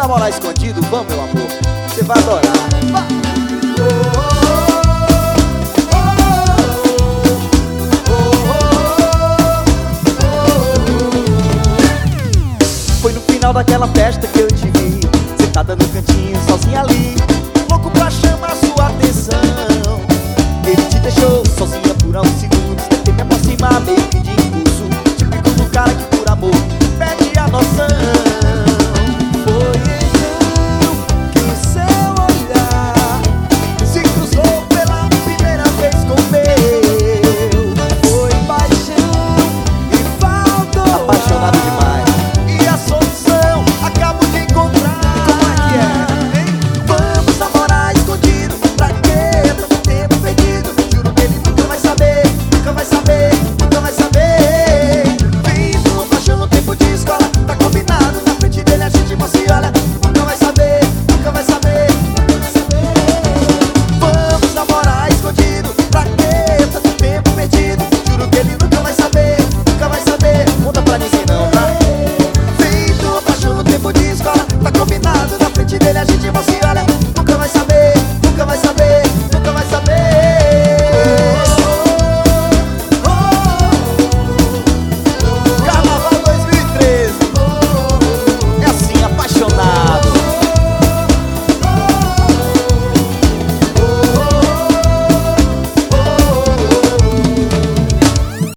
namorar escondido? Vamos, meu amor, você vai adorar. Foi no final daquela festa que eu te vi, sentada no cantinho, sozinha ali.